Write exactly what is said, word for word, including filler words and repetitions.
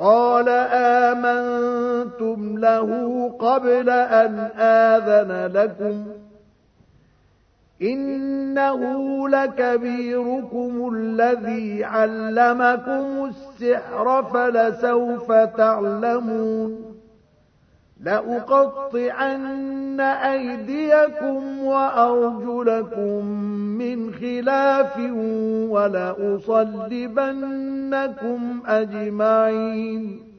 قال آمنتم له قبل أن آذن لكم إنه لكبيركم الذي علمكم السحر فلسوف تعلمون لأقطعن أيديكم وأرجلكم من خلاف ولأصلبنكم أجمعين